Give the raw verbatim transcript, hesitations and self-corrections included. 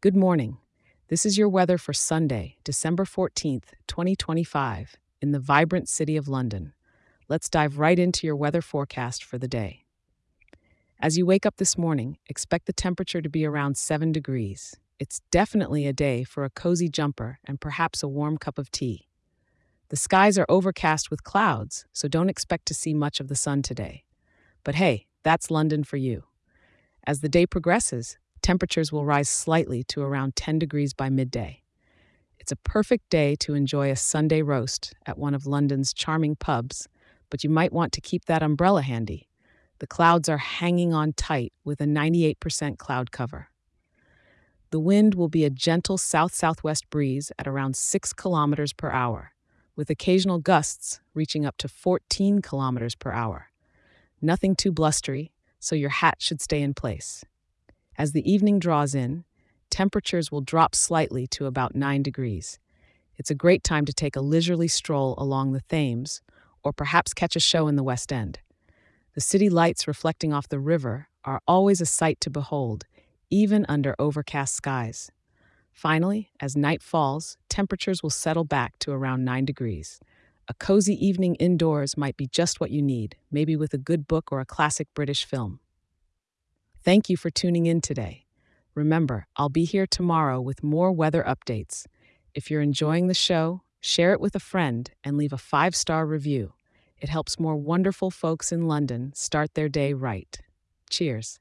Good morning. This is your weather for Sunday, December fourteenth, twenty twenty-five, in the vibrant city of London. Let's dive right into your weather forecast for the day. As you wake up this morning, expect the temperature to be around seven degrees. It's definitely a day for a cozy jumper and perhaps a warm cup of tea. The skies are overcast with clouds, so don't expect to see much of the sun today. But hey, that's London for you. As the day progresses, temperatures will rise slightly to around ten degrees by midday. It's a perfect day to enjoy a Sunday roast at one of London's charming pubs, but you might want to keep that umbrella handy. The clouds are hanging on tight with a ninety-eight percent cloud cover. The wind will be a gentle south-southwest breeze at around six kilometers per hour, with occasional gusts reaching up to fourteen kilometers per hour. Nothing too blustery, so your hat should stay in place. As the evening draws in, temperatures will drop slightly to about nine degrees. It's a great time to take a leisurely stroll along the Thames, or perhaps catch a show in the West End. The city lights reflecting off the river are always a sight to behold, even under overcast skies. Finally, as night falls, temperatures will settle back to around nine degrees. A cozy evening indoors might be just what you need, maybe with a good book or a classic British film. Thank you for tuning in today. Remember, I'll be here tomorrow with more weather updates. If you're enjoying the show, share it with a friend and leave a five-star review. It helps more wonderful folks in London start their day right. Cheers.